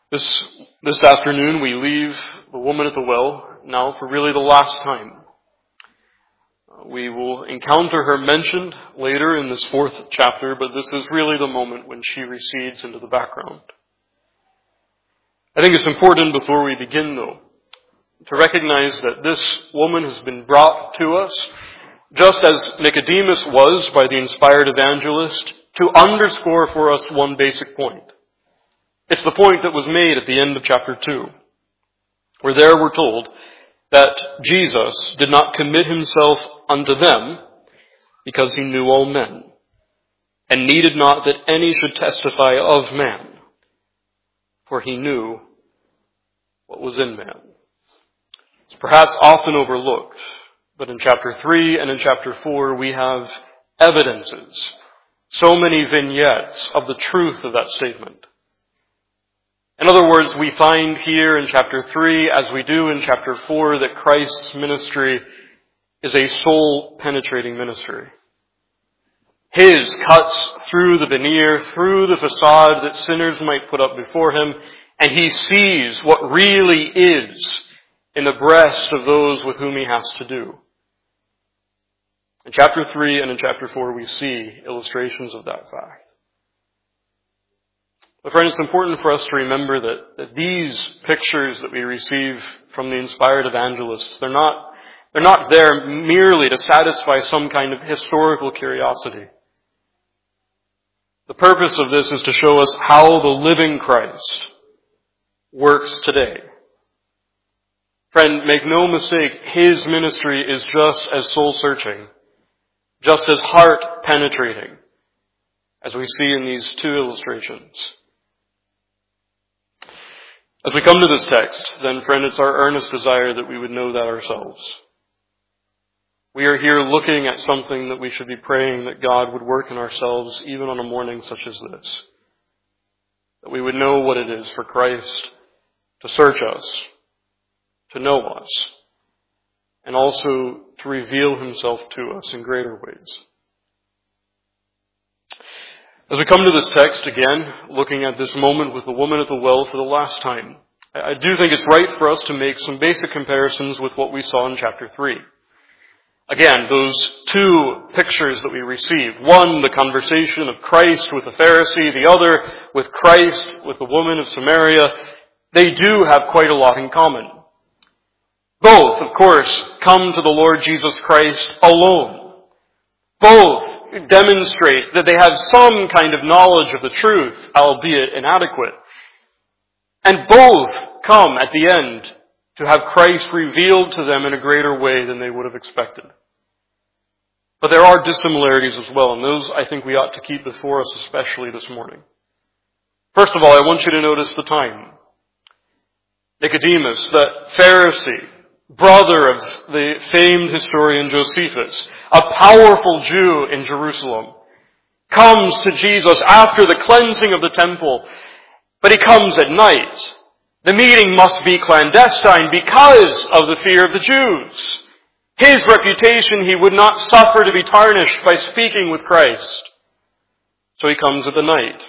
This afternoon we leave the woman at the well now for really the last time. We will encounter her mentioned later in this 4th chapter, but this is really the moment when she recedes into the background. I think it's important before we begin, though, to recognize that this woman has been brought to us, just as Nicodemus was by the inspired evangelist, to underscore for us one basic point. It's the point that was made at the end of chapter 2, where there we're told that Jesus did not commit himself unto them because he knew all men, and needed not that any should testify of man, for he knew what was in man. It's perhaps often overlooked, but in chapter 3 and in chapter 4 we have evidences, so many vignettes of the truth of that statement. In other words, we find here in chapter 3, as we do in chapter 4, that Christ's ministry is a soul-penetrating ministry. His cuts through the veneer, through the facade that sinners might put up before him, and he sees what really is in the breast of those with whom he has to do. In chapter 3 and in chapter 4, we see illustrations of that fact. But friends, it's important for us to remember that these pictures that we receive from the inspired evangelists, they're not there merely to satisfy some kind of historical curiosity. The purpose of this is to show us how the living Christ works today. Friend, make no mistake, his ministry is just as soul-searching, just as heart-penetrating, as we see in these two illustrations. As we come to this text, then, friend, it's our earnest desire that we would know that ourselves. We are here looking at something that we should be praying that God would work in ourselves even on a morning such as this. That we would know what it is for Christ to search us, to know us, and also to reveal himself to us in greater ways. As we come to this text again, looking at this moment with the woman at the well for the last time, I do think it's right for us to make some basic comparisons with what we saw in chapter 3. Again, those two pictures that we receive. One, the conversation of Christ with the Pharisee. The other, with Christ with the woman of Samaria. They do have quite a lot in common. Both, of course, come to the Lord Jesus Christ alone. Both demonstrate that they have some kind of knowledge of the truth, albeit inadequate. And both come at the end to have Christ revealed to them in a greater way than they would have expected. But there are dissimilarities as well, and those I think we ought to keep before us, especially this morning. First of all, I want you to notice the time. Nicodemus, the Pharisee, brother of the famed historian Josephus, a powerful Jew in Jerusalem, comes to Jesus after the cleansing of the temple, but he comes at night. The meeting must be clandestine because of the fear of the Jews. His reputation he would not suffer to be tarnished by speaking with Christ. So he comes at the night.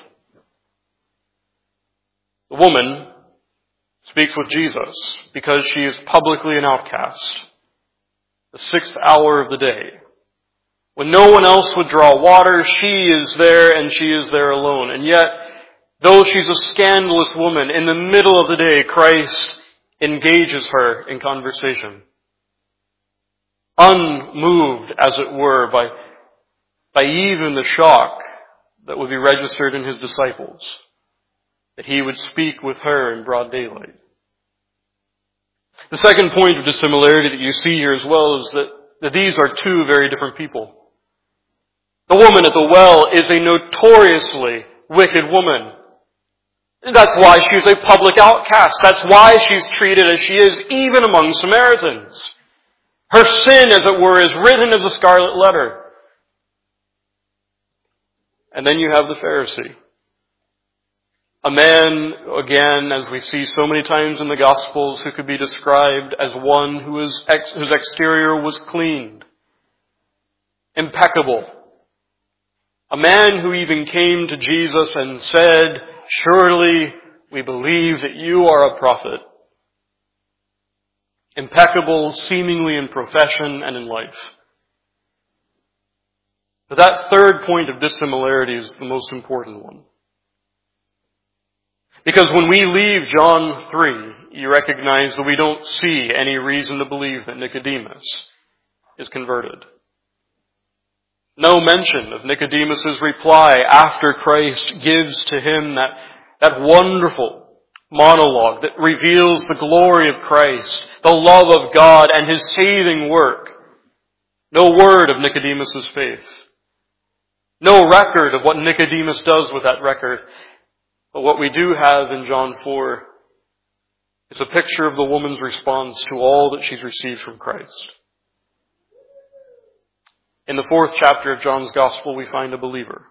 The woman speaks with Jesus because she is publicly an outcast. The 6th hour of the day. When no one else would draw water, she is there and she is there alone. And yet, though she's a scandalous woman, in the middle of the day, Christ engages her in conversation. Unmoved, as it were, by even the shock that would be registered in his disciples, that he would speak with her in broad daylight. The second point of dissimilarity that you see here as well is that these are two very different people. The woman at the well is a notoriously wicked woman. That's why she's a public outcast. That's why she's treated as she is, even among Samaritans. Her sin, as it were, is written as a scarlet letter. And then you have the Pharisee. A man, again, as we see so many times in the Gospels, who could be described as one whose exterior was cleaned, impeccable. A man who even came to Jesus and said, "Surely We believe that you are a prophet, impeccable seemingly in profession and in life. But that third point of dissimilarity is the most important one. Because when we leave John 3, you recognize that we don't see any reason to believe that Nicodemus is converted. No mention of Nicodemus' reply after Christ gives to him that wonderful monologue that reveals the glory of Christ, the love of God, and His saving work. No word of Nicodemus' faith. No record of what Nicodemus does with that record. But what we do have in John 4 is a picture of the woman's response to all that she's received from Christ. In the 4th chapter of John's Gospel, we find a believer.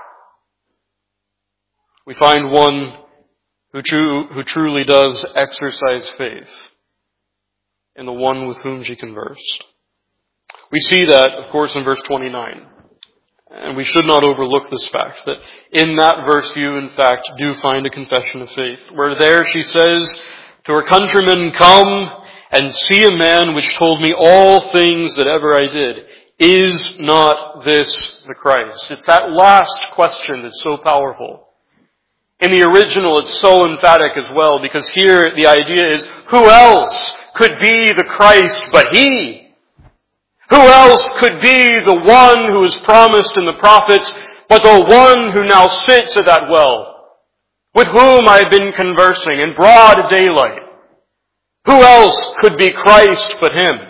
We find one who truly does exercise faith in the one with whom she conversed. We see that, of course, in verse 29. And we should not overlook this fact, that in that verse you, in fact, do find a confession of faith, where there she says to her countrymen, "Come and see a man which told me all things that ever I did. Is not this the Christ?" It's that last question that's so powerful. In the original, it's so emphatic as well, because here the idea is, who else could be the Christ but He? Who else could be the one who is promised in the prophets, but the one who now sits at that well, with whom I have been conversing in broad daylight? Who else could be Christ but Him?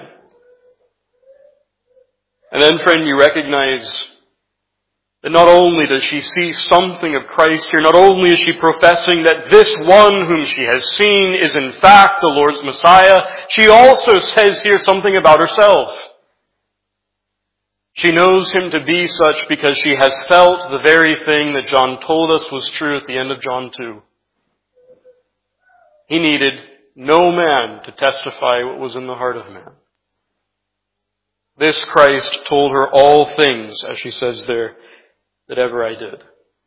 And then, friend, you recognize that not only does she see something of Christ here, not only is she professing that this one whom she has seen is in fact the Lord's Messiah, she also says here something about herself. She knows Him to be such because she has felt the very thing that John told us was true at the end of John 2. He needed no man to testify what was in the heart of man. This Christ told her all things, as she says there, that ever I did.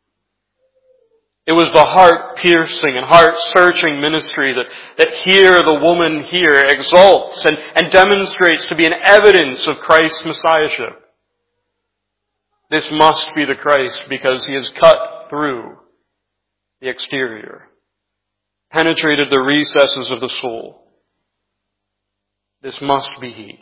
It was the heart-piercing and heart-searching ministry that here the woman here exalts and demonstrates to be an evidence of Christ's messiahship. This must be the Christ because He has cut through the exterior, penetrated the recesses of the soul. This must be He.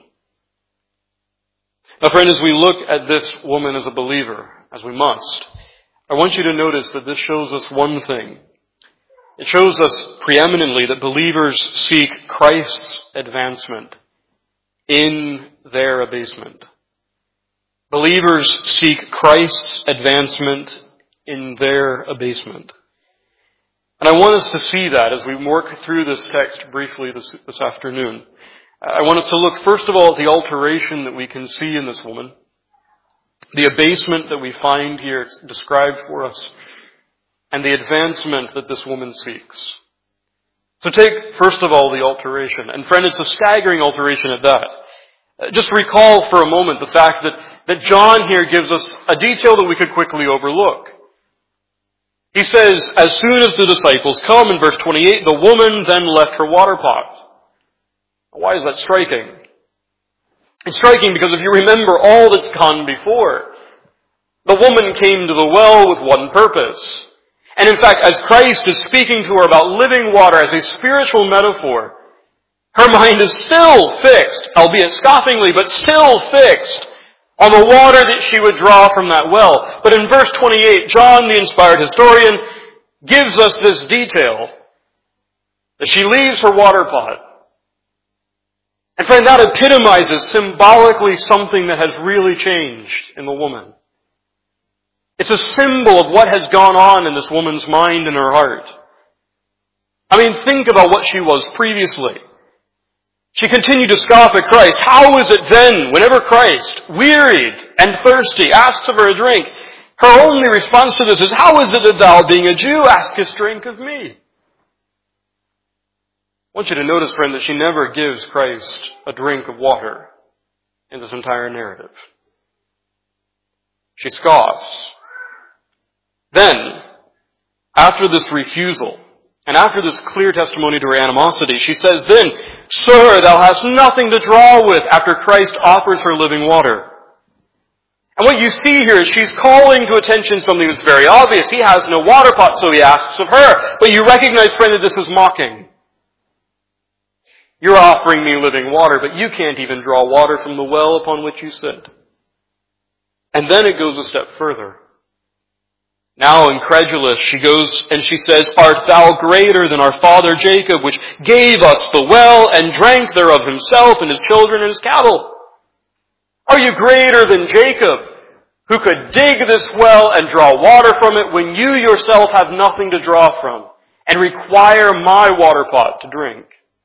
Now, friend, as we look at this woman as a believer, as we must, I want you to notice that this shows us one thing. It shows us preeminently that believers seek Christ's advancement in their abasement. Believers seek Christ's advancement in their abasement. And I want us to see that as we work through this text briefly this afternoon. I want us to look first of all at the alteration that we can see in this woman, the abasement that we find here described for us, and the advancement that this woman seeks. So take first of all the alteration. And friend, it's a staggering alteration at that. Just recall for a moment the fact that John here gives us a detail that we could quickly overlook. He says, as soon as the disciples come, in verse 28, the woman then left her water pot. Why is that striking? It's striking because if you remember all that's gone before, the woman came to the well with one purpose. And in fact, as Christ is speaking to her about living water as a spiritual metaphor, her mind is still fixed, albeit scoffingly, but still fixed on the water that she would draw from that well. But in verse 28, John, the inspired historian, gives us this detail that she leaves her water pot. And friend, that epitomizes symbolically something that has really changed in the woman. It's a symbol of what has gone on in this woman's mind and her heart. I mean, think about what she was previously. She continued to scoff at Christ. How is it then, whenever Christ, wearied and thirsty, asks of her a drink, her only response to this is, how is it that thou, being a Jew, askest drink of me? I want you to notice, friend, that she never gives Christ a drink of water in this entire narrative. She scoffs. Then, after this refusal And after this clear testimony to her animosity, she says, "Then, Sir, thou hast nothing to draw with," after Christ offers her living water. And what you see here is she's calling to attention something that's very obvious. He has no water pot, so he asks of her. But you recognize, friend, that this is mocking. You're offering me living water, but you can't even draw water from the well upon which you sit. And then it goes a step further. Now, incredulous, she goes and she says, "Art thou greater than our father Jacob, which gave us the well and drank thereof himself and his children and his cattle? Are you greater than Jacob, who could dig this well and draw water from it when you yourself have nothing to draw from and require my water pot to drink?"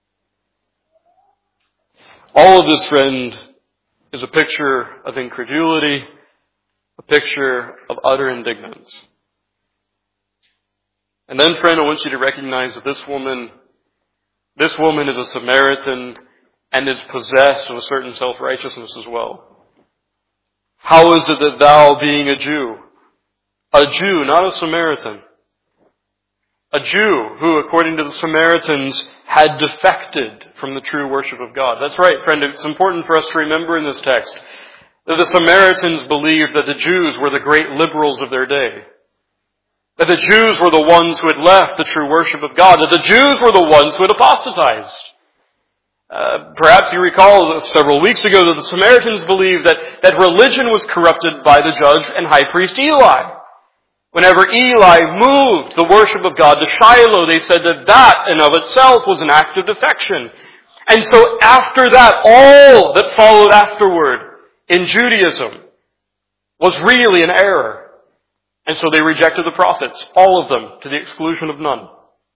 All of this, friend, is a picture of incredulity, a picture of utter indignance. And then, friend, I want you to recognize that this woman is a Samaritan and is possessed of a certain self-righteousness as well. How is it that thou, being a Jew, not a Samaritan, a Jew who, according to the Samaritans, had defected from the true worship of God. That's right, friend. It's important for us to remember in this text that the Samaritans believed that the Jews were the great liberals of their day. That the Jews were the ones who had left the true worship of God. That the Jews were the ones who had apostatized. Perhaps you recall several weeks ago that the Samaritans believed that religion was corrupted by the judge and high priest Eli. Whenever Eli moved the worship of God to Shiloh, they said that in of itself was an act of defection. And so after that, all that followed afterward in Judaism was really an error. And so they rejected the prophets, all of them, to the exclusion of none.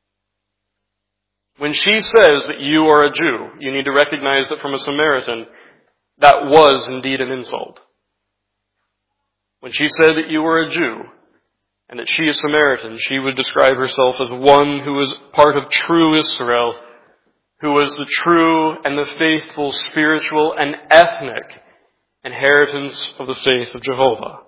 When she says that you are a Jew, you need to recognize that from a Samaritan, that was indeed an insult. When she said that you were a Jew, and that she is Samaritan, she would describe herself as one who is part of true Israel, who was the true and the faithful spiritual and ethnic inheritance of the faith of Jehovah.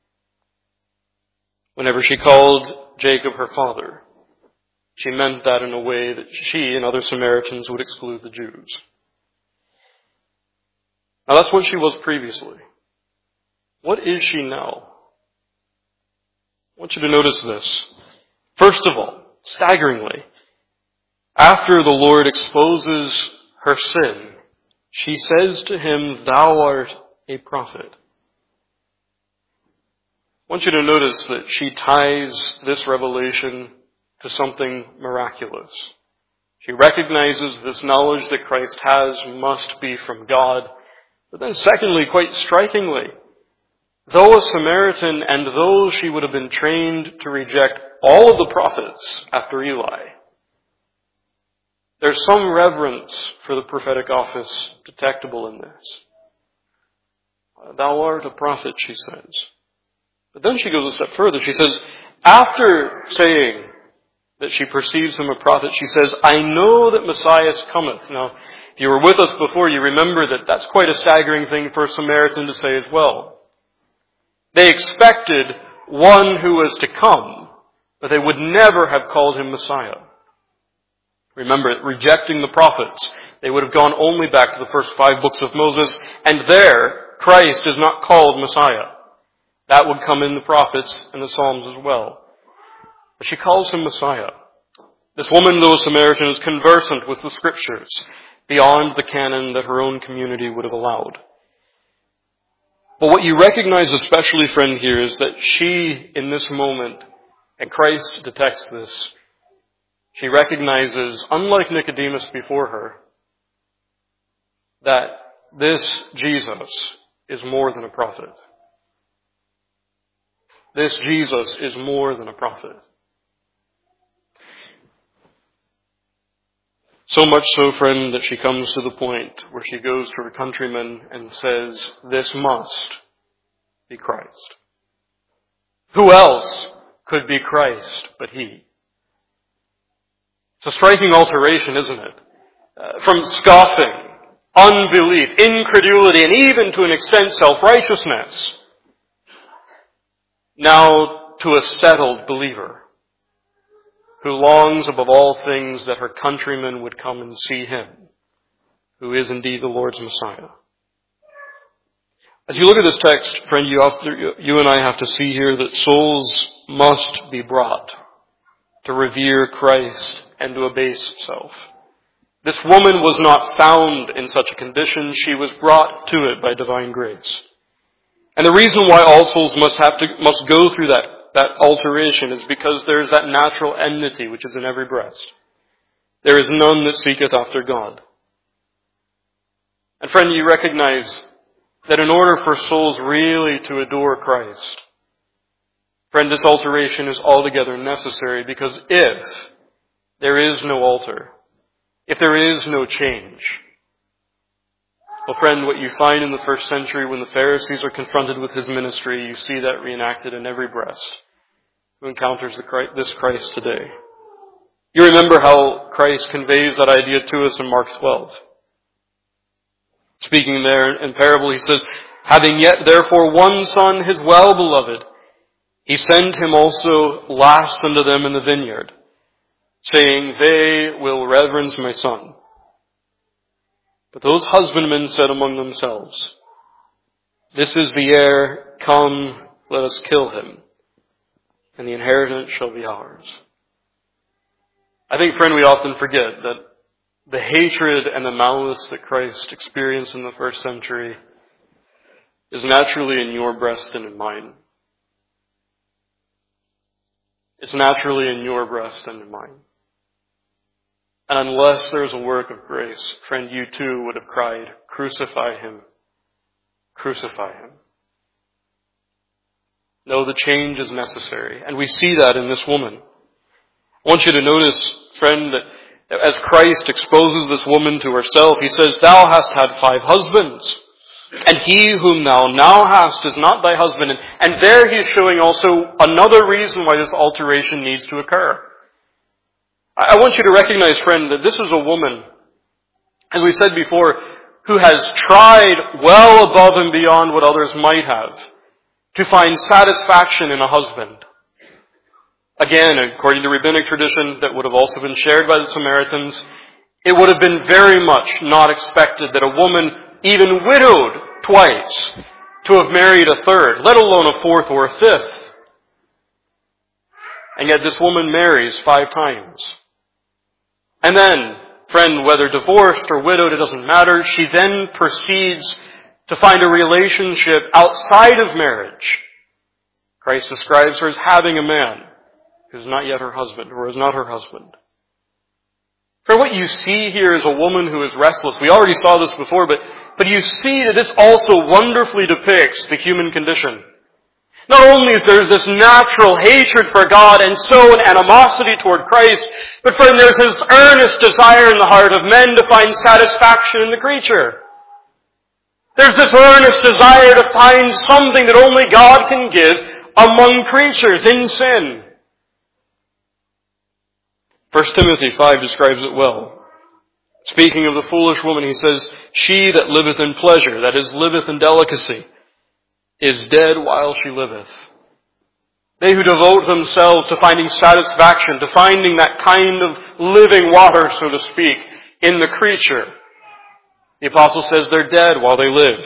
Whenever she called Jacob her father, she meant that in a way that she and other Samaritans would exclude the Jews. Now that's what she was previously. What is she now? I want you to notice this. First of all, staggeringly, after the Lord exposes her sin, she says to him, "Thou art a prophet." I want you to notice that she ties this revelation to something miraculous. She recognizes this knowledge that Christ has must be from God. But then secondly, quite strikingly, though a Samaritan and though she would have been trained to reject all of the prophets after Eli, there's some reverence for the prophetic office detectable in this. "Thou art a prophet," she says. But then she goes a step further. She says, after saying that she perceives him a prophet, she says, "I know that Messiah cometh." Now, if you were with us before, you remember that that's quite a staggering thing for a Samaritan to say as well. They expected one who was to come, but they would never have called him Messiah. Remember, rejecting the prophets, they would have gone only back to the first 5 books of Moses, and there, Christ is not called Messiah. That would come in the prophets and the Psalms as well. But she calls him Messiah. This woman, though a Samaritan, is conversant with the Scriptures beyond the canon that her own community would have allowed. But what you recognize especially, friend, here is that she, in this moment, and Christ detects this, she recognizes, unlike Nicodemus before her, that this Jesus is more than a prophet. This Jesus is more than a prophet. So much so, friend, that she comes to the point where she goes to her countrymen and says, "This must be Christ." Who else could be Christ but he? It's a striking alteration, isn't it? From scoffing, unbelief, incredulity, and even to an extent self-righteousness, now to a settled believer. who longs above all things that her countrymen would come and see him, who is indeed the Lord's Messiah. As you look at this text, friend, you and I have to see here that souls must be brought to revere Christ and to abase self. This woman was not found in such a condition. She was brought to it by divine grace. And the reason why all souls must go through that alteration is because there is that natural enmity which is in every breast. There is none that seeketh after God. And friend, you recognize that in order for souls really to adore Christ, friend, this alteration is altogether necessary, because if there is no altar, if there is no change, well, friend, what you find in the first century when the Pharisees are confronted with his ministry, you see that reenacted in every breast who encounters this Christ today. You remember how Christ conveys that idea to us in Mark 12. Speaking there in parable, he says, having yet therefore one son, his well-beloved, he sent him also last unto them in the vineyard, saying, they will reverence my son. But those husbandmen said among themselves, this is the heir, come, let us kill him, and the inheritance shall be ours. I think, friend, we often forget that the hatred and the malice that Christ experienced in the first century is naturally in your breast and in mine. It's naturally in your breast and in mine. And unless there's a work of grace, friend, you too would have cried, crucify him, crucify him. No, the change is necessary. And we see that in this woman. I want you to notice, friend, that as Christ exposes this woman to herself, he says, thou hast had 5 husbands, and he whom thou now hast is not thy husband. And there he is showing also another reason why this alteration needs to occur. I want you to recognize, friend, that this is a woman, as we said before, who has tried well above and beyond what others might have to find satisfaction in a husband. Again, according to rabbinic tradition that would have also been shared by the Samaritans, it would have been very much not expected that a woman, even widowed twice, to have married a third, let alone a fourth or a fifth. And yet this woman marries 5 times. And then, friend, whether divorced or widowed, it doesn't matter, she then proceeds to find a relationship outside of marriage. Christ describes her as having a man who's not yet her husband, or is not her husband. For what you see here is a woman who is restless. We already saw this before, but you see that this also wonderfully depicts the human condition. Not only is there this natural hatred for God and so an animosity toward Christ, but friend, there's this earnest desire in the heart of men to find satisfaction in the creature. There's this earnest desire to find something that only God can give among creatures in sin. 1 Timothy 5 describes it well. Speaking of the foolish woman, he says, she that liveth in pleasure, that is, liveth in delicacy, is dead while she liveth. They who devote themselves to finding satisfaction, to finding that kind of living water, so to speak, in the creature, the apostle says they're dead while they live.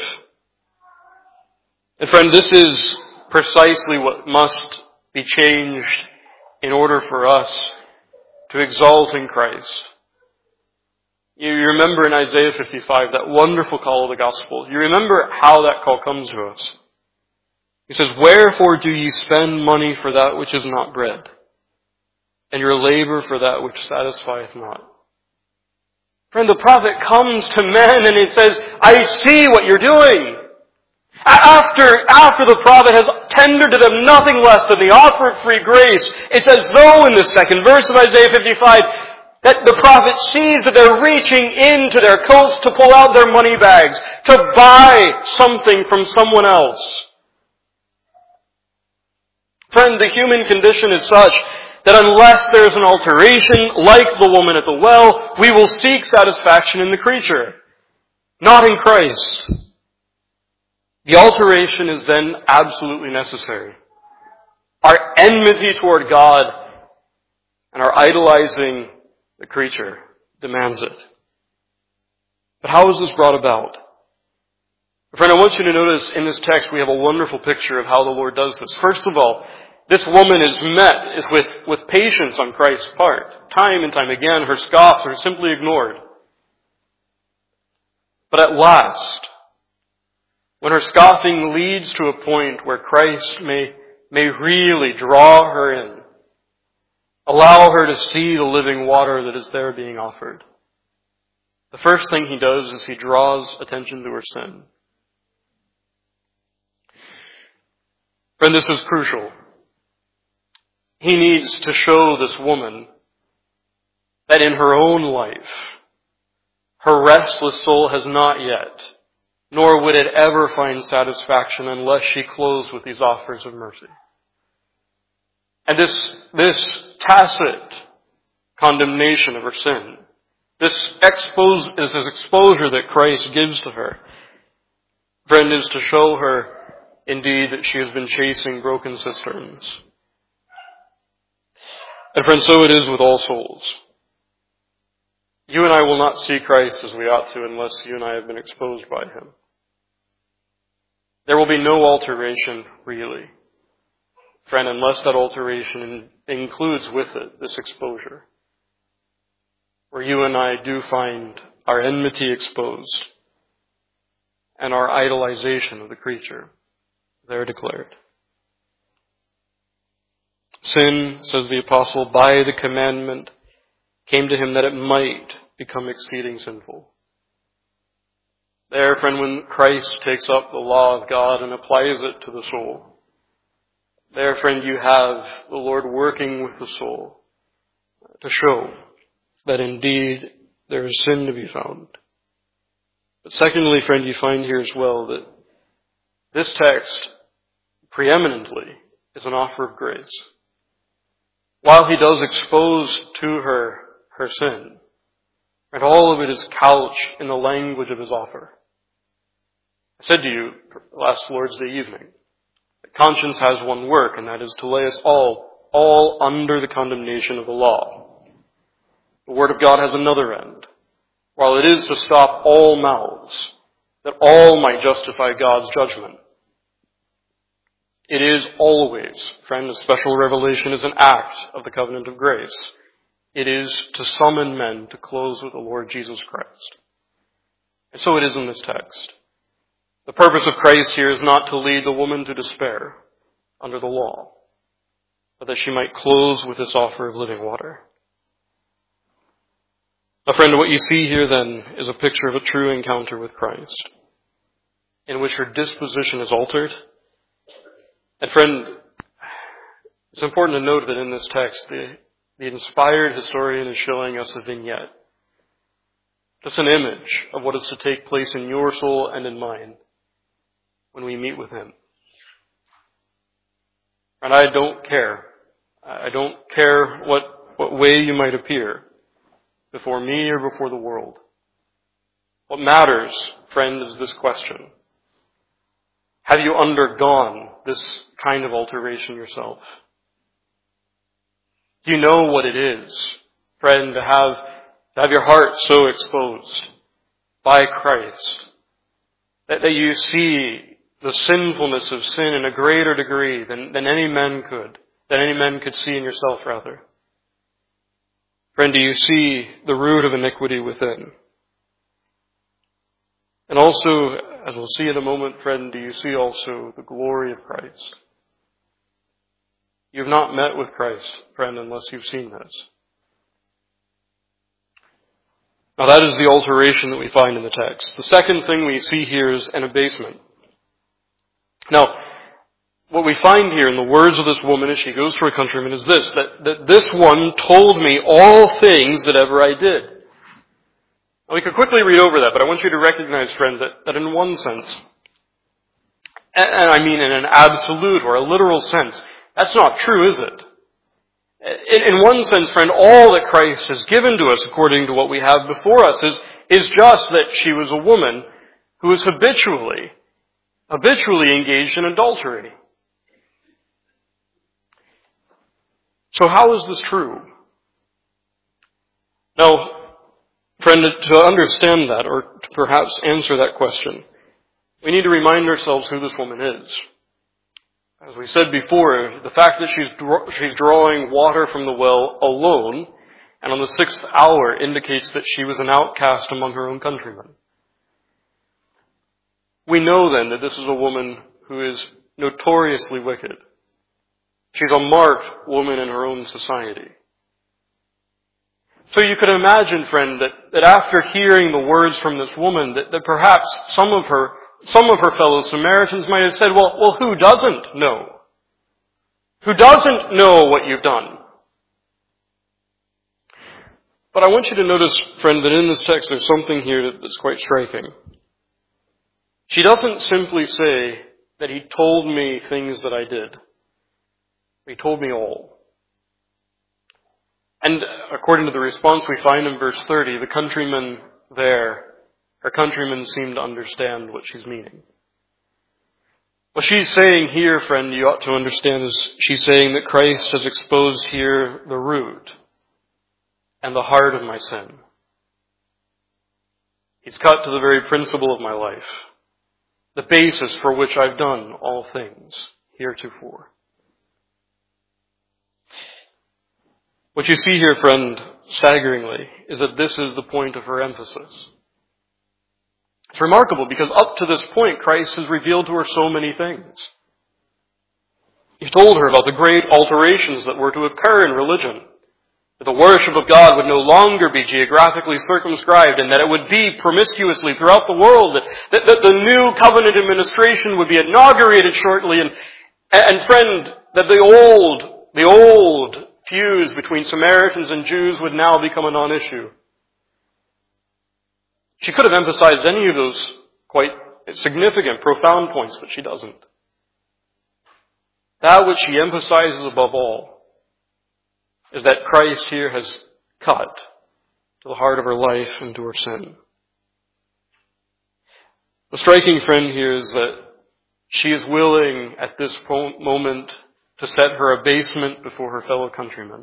And friend, this is precisely what must be changed in order for us to exalt in Christ. You remember in Isaiah 55, that wonderful call of the gospel. You remember how that call comes to us. He says, wherefore do ye spend money for that which is not bread, and your labor for that which satisfieth not? Friend, the prophet comes to men and he says, I see what you're doing. After the prophet has tendered to them nothing less than the offer of free grace, it's as though in the second verse of Isaiah 55, that the prophet sees that they're reaching into their coats to pull out their money bags, to buy something from someone else. Friend, the human condition is such that unless there is an alteration like the woman at the well, we will seek satisfaction in the creature, not in Christ. The alteration is then absolutely necessary. Our enmity toward God and our idolizing the creature demands it. But how is this brought about? Friend, I want you to notice in this text we have a wonderful picture of how the Lord does this. First of all, this woman is met with patience on Christ's part. Time and time again, her scoffs are simply ignored. But at last, when her scoffing leads to a point where Christ may really draw her in, allow her to see the living water that is there being offered, the first thing he does is he draws attention to her sin. Friend, this is crucial. He needs to show this woman that in her own life, her restless soul has not yet, nor would it ever find satisfaction unless she closed with these offers of mercy. And this tacit condemnation of her sin, this exposure that Christ gives to her, friend, is to show her indeed that she has been chasing broken cisterns. And friend, so it is with all souls. You and I will not see Christ as we ought to unless you and I have been exposed by Him. There will be no alteration, really, friend, unless that alteration includes with it this exposure, where you and I do find our enmity exposed and our idolization of the creature there declared. Sin, says the apostle, by the commandment came to him that it might become exceeding sinful. There, friend, when Christ takes up the law of God and applies it to the soul, there, friend, you have the Lord working with the soul to show that indeed there is sin to be found. But secondly, friend, you find here as well that this text preeminently is an offer of grace. While he does expose to her sin, and all of it is couched in the language of his offer. I said to you last Lord's Day evening that conscience has one work, and that is to lay us all under the condemnation of the law. The Word of God has another end. While it is to stop all mouths, that all might justify God's judgment, it is always, friend, a special revelation is an act of the covenant of grace. It is to summon men to close with the Lord Jesus Christ. And so it is in this text. The purpose of Christ here is not to lead the woman to despair under the law, but that she might close with this offer of living water. Now, friend, what you see here then is a picture of a true encounter with Christ, in which her disposition is altered. And friend, it's important to note that in this text, the inspired historian is showing us a vignette, just an image of what is to take place in your soul and in mine when we meet with Him. And I don't care. I don't care what way you might appear before me or before the world. What matters, friend, is this question. Have you undergone this kind of alteration yourself? Do you know what it is, friend, to have your heart so exposed by Christ that you see the sinfulness of sin in a greater degree than any man could see in yourself, rather? Friend, do you see the root of iniquity within? And also, as we'll see in a moment, friend, do you see also the glory of Christ? You've not met with Christ, friend, unless you've seen this. Now that is the alteration that we find in the text. The second thing we see here is an abasement. Now, what we find here in the words of this woman as she goes to her countrymen is this, that this one told me all things that ever I did. Now, we could quickly read over that, but I want you to recognize, friend, that in one sense, and I mean in an absolute or a literal sense, that's not true, is it? In one sense, friend, all that Christ has given to us according to what we have before us is just that she was a woman who was habitually engaged in adultery. So how is this true? Now, friend, to understand that, or to perhaps answer that question, we need to remind ourselves who this woman is. As we said before, the fact that she's drawing water from the well alone, and on the 6th hour, indicates that she was an outcast among her own countrymen. We know then that this is a woman who is notoriously wicked. She's a marked woman in her own society. So you could imagine, friend, that after hearing the words from this woman, that perhaps some of her fellow Samaritans might have said, well, who doesn't know? Who doesn't know what you've done? But I want you to notice, friend, that in this text there's something here that's quite striking. She doesn't simply say that he told me things that I did. He told me all. And according to the response we find in verse 30, her countrymen seem to understand what she's meaning. What she's saying here, friend, you ought to understand, is she's saying that Christ has exposed here the root and the heart of my sin. He's cut to the very principle of my life, the basis for which I've done all things heretofore. What you see here, friend, staggeringly, is that this is the point of her emphasis. It's remarkable because up to this point, Christ has revealed to her so many things. He told her about the great alterations that were to occur in religion, that the worship of God would no longer be geographically circumscribed, and that it would be promiscuously throughout the world, that the new covenant administration would be inaugurated shortly, and friend, that the old fuse between Samaritans and Jews would now become a non-issue. She could have emphasized any of those quite significant, profound points, but she doesn't. That which she emphasizes above all is that Christ here has cut to the heart of her life and to her sin. The striking, friend, here is that she is willing at this moment to set her abasement before her fellow countrymen.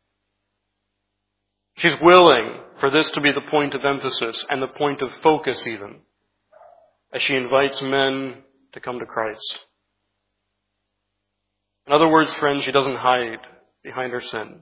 She's willing for this to be the point of emphasis and the point of focus even, as she invites men to come to Christ. In other words, friends, she doesn't hide behind her sin.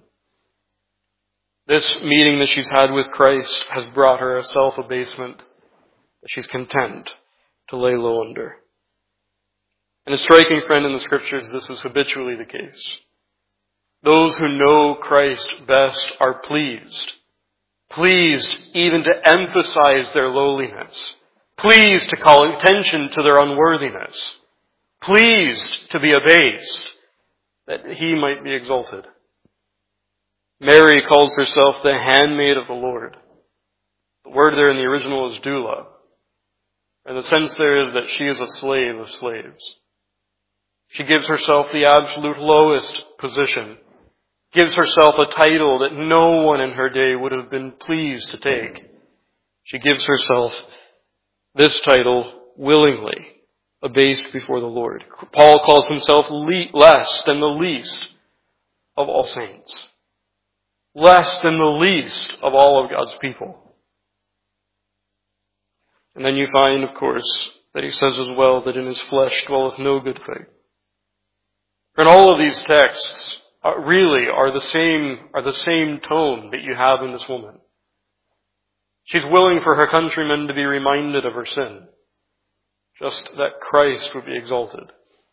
This meeting that she's had with Christ has brought her a self-abasement that she's content to lay low under. And a striking, friend, in the Scriptures, this is habitually the case. Those who know Christ best are pleased even to emphasize their lowliness, pleased to call attention to their unworthiness, pleased to be abased, that he might be exalted. Mary calls herself the handmaid of the Lord. The word there in the original is doula. And the sense there is that she is a slave of slaves. She gives herself the absolute lowest position, gives herself a title that no one in her day would have been pleased to take. She gives herself this title willingly, abased before the Lord. Paul calls himself less than the least of all saints. Less than the least of all of God's people. And then you find, of course, that he says as well that in his flesh dwelleth no good thing. And all of these texts really are the same tone that you have in this woman. She's willing for her countrymen to be reminded of her sin, just that Christ would be exalted.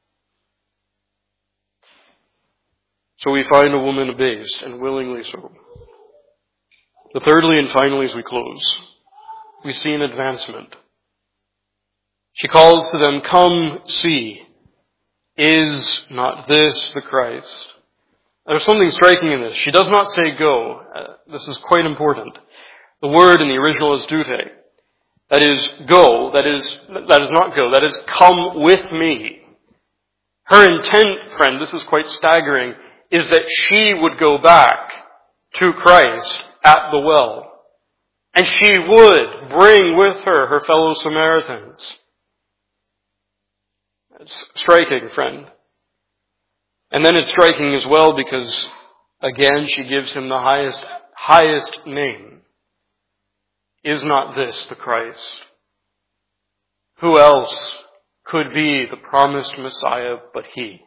So we find a woman abased, and willingly so. But thirdly and finally, as we close, we see an advancement. She calls to them, "Come, see. Is not this the Christ?" There's something striking in this. She does not say go. This is quite important. The word in the original is dute. That is go. That is not go. That is come with me. Her intent, friend, this is quite staggering, is that she would go back to Christ at the well. And she would bring with her her fellow Samaritans. It's striking, friend. And then it's striking as well because, again, she gives him the highest name Is not this the Christ? Who else could be the promised Messiah but he?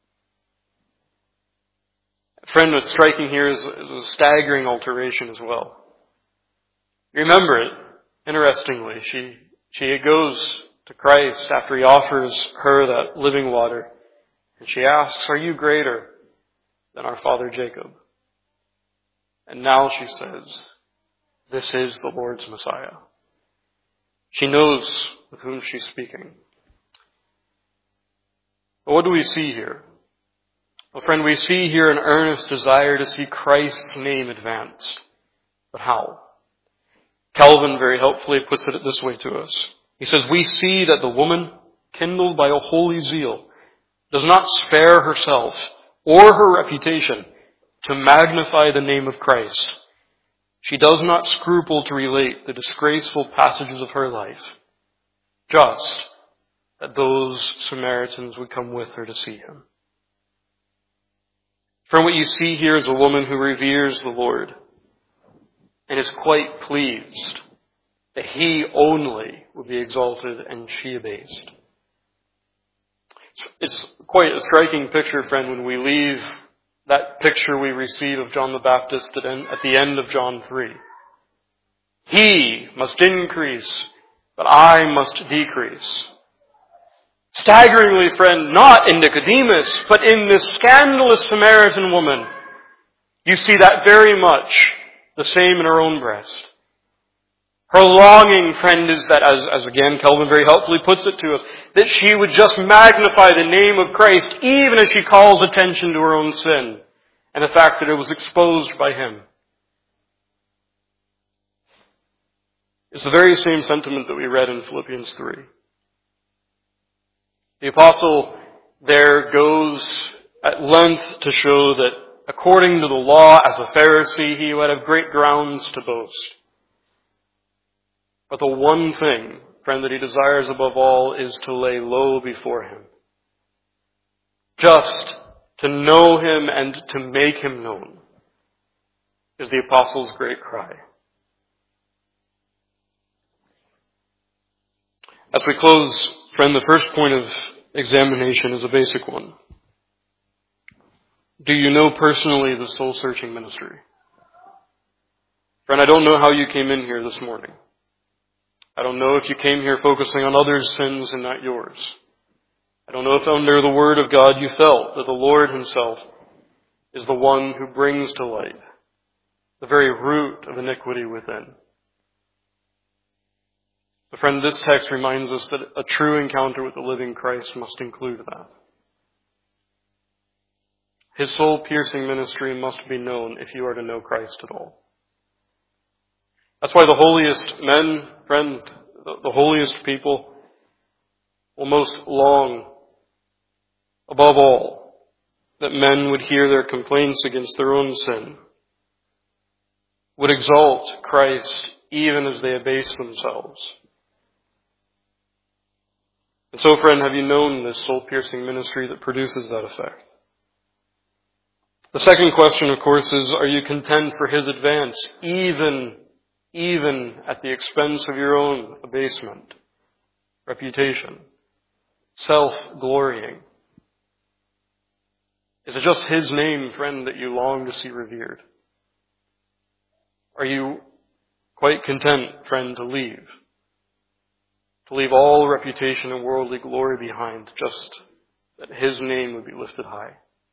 Friend, what's striking here is a staggering alteration as well. Remember it, interestingly, she goes to Christ after he offers her that living water, and she asks, "Are you greater than our father Jacob?" And now she says, "This is the Lord's Messiah." She knows with whom she's speaking. But what do we see here? Well, friend, we see here an earnest desire to see Christ's name advanced. But how? Calvin very helpfully puts it this way to us. He says, "We see that the woman, kindled by a holy zeal, does not spare herself or her reputation to magnify the name of Christ. She does not scruple to relate the disgraceful passages of her life, just that those Samaritans would come with her to see him." From what you see here is a woman who reveres the Lord and is quite pleased that he only would be exalted and she abased. It's quite a striking picture, friend, when we leave that picture we receive of John the Baptist at the end of John 3. He must increase, but I must decrease. Staggeringly, friend, not in Nicodemus, but in this scandalous Samaritan woman, you see that very much the same in her own breast. Her longing, friend, is that, as again Calvin very helpfully puts it to us, that she would just magnify the name of Christ even as she calls attention to her own sin and the fact that it was exposed by him. It's the very same sentiment that we read in Philippians 3. The apostle there goes at length to show that according to the law, as a Pharisee, he would have great grounds to boast. But the one thing, friend, that he desires above all is to lay low before him. Just to know him and to make him known is the apostle's great cry. As we close, friend, the first point of examination is a basic one. Do you know personally the soul-searching ministry? Friend, I don't know how you came in here this morning. I don't know if you came here focusing on others' sins and not yours. I don't know if under the Word of God you felt that the Lord himself is the one who brings to light the very root of iniquity within. But friend, this text reminds us that a true encounter with the living Christ must include that. His soul-piercing ministry must be known if you are to know Christ at all. That's why the holiest men, friend, the holiest people will most long, above all, that men would hear their complaints against their own sin, would exalt Christ even as they abase themselves. And so, friend, have you known this soul-piercing ministry that produces that effect? The second question, of course, is, are you content for his advance, even at the expense of your own abasement, reputation, self-glorying? Is it just his name, friend, that you long to see revered? Are you quite content, friend, to leave all reputation and worldly glory behind, just that his name would be lifted high?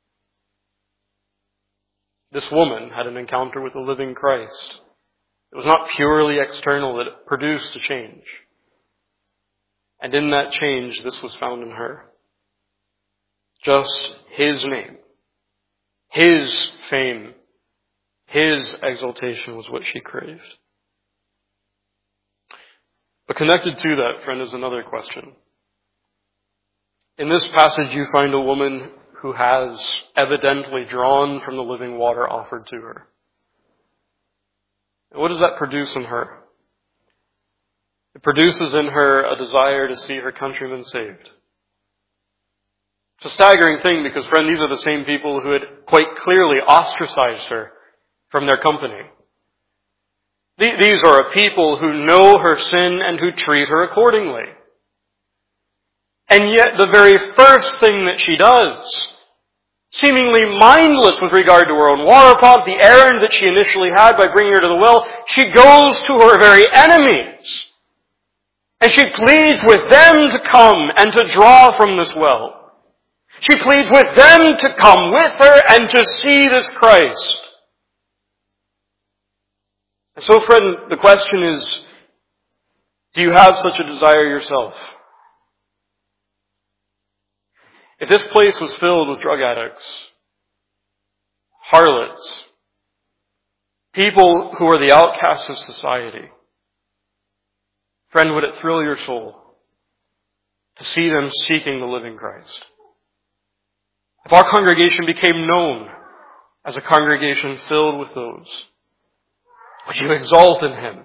This woman had an encounter with the living Christ. It was not purely external, that it produced a change. And in that change, this was found in her. Just his name, his fame, his exaltation was what she craved. But connected to that, friend, is another question. In this passage, you find a woman who has evidently drawn from the living water offered to her. And what does that produce in her? It produces in her a desire to see her countrymen saved. It's a staggering thing because, friend, these are the same people who had quite clearly ostracized her from their company. These are a people who know her sin and who treat her accordingly. And yet the very first thing that she does, seemingly mindless with regard to her own water pot, the errand that she initially had by bringing her to the well, she goes to her very enemies. And she pleads with them to come and to draw from this well. She pleads with them to come with her and to see this Christ. And so, friend, the question is, do you have such a desire yourself? If this place was filled with drug addicts, harlots, people who are the outcasts of society, friend, would it thrill your soul to see them seeking the living Christ? If our congregation became known as a congregation filled with those, would you exalt in Him?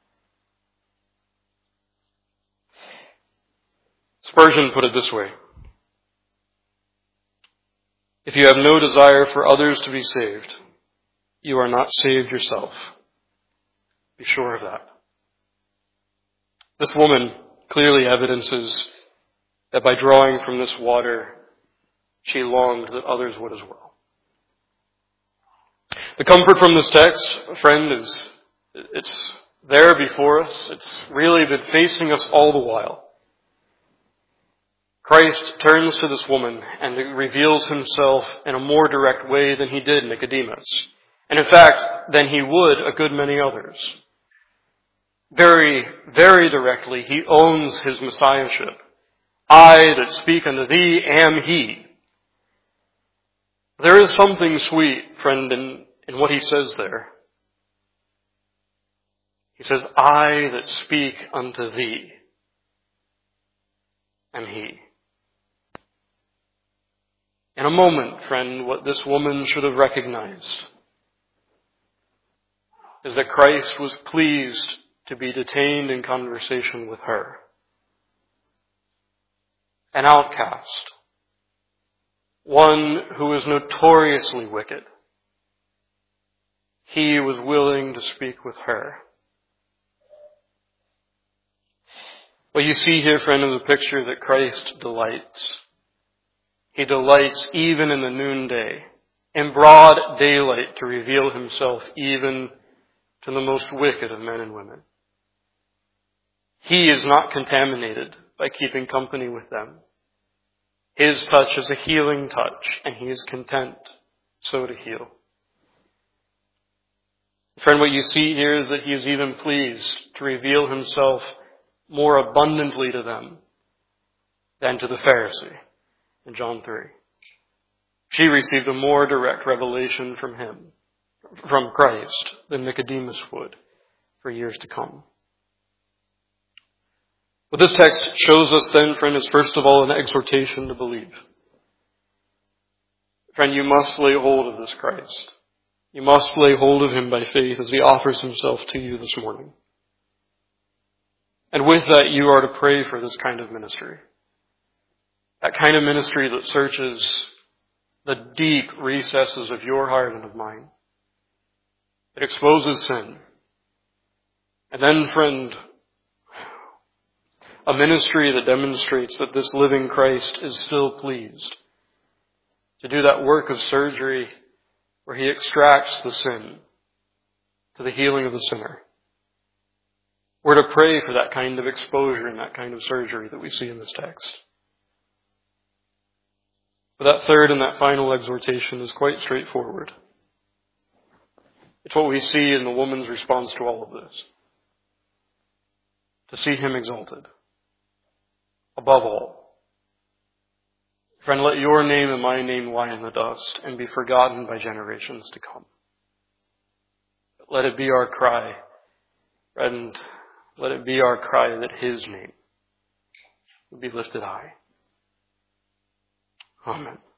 Spurgeon put it this way: if you have no desire for others to be saved, you are not saved yourself. Be sure of that. This woman clearly evidences that by drawing from this water, she longed that others would as well. The comfort from this text, friend, it's there before us. It's really been facing us all the while. Christ turns to this woman and reveals Himself in a more direct way than He did Nicodemus. And in fact, than He would a good many others. Very, very directly, He owns His Messiahship. I that speak unto thee am He. There is something sweet, friend, in what He says there. He says, I that speak unto thee am He. In a moment, friend, what this woman should have recognized is that Christ was pleased to be detained in conversation with her. An outcast. One who was notoriously wicked. He was willing to speak with her. What you see here, friend, is a picture that Christ delights. He delights even in the noonday, in broad daylight, to reveal Himself even to the most wicked of men and women. He is not contaminated by keeping company with them. His touch is a healing touch, and He is content so to heal. Friend, what you see here is that He is even pleased to reveal Himself more abundantly to them than to the Pharisee in John 3. She received a more direct revelation from Him, from Christ, than Nicodemus would for years to come. What this text shows us then, friend, is first of all an exhortation to believe. Friend, you must lay hold of this Christ. You must lay hold of Him by faith as He offers Himself to you this morning. And with that, you are to pray for this kind of ministry. That kind of ministry that searches the deep recesses of your heart and of mine. It exposes sin. And then, friend, a ministry that demonstrates that this living Christ is still pleased to do that work of surgery where He extracts the sin to the healing of the sinner. We're to pray for that kind of exposure and that kind of surgery that we see in this text. But that third and that final exhortation is quite straightforward. It's what we see in the woman's response to all of this. To see Him exalted. Above all. Friend, let your name and my name lie in the dust and be forgotten by generations to come. Let it be our cry, friend, let it be our cry that His name will be lifted high. Amen.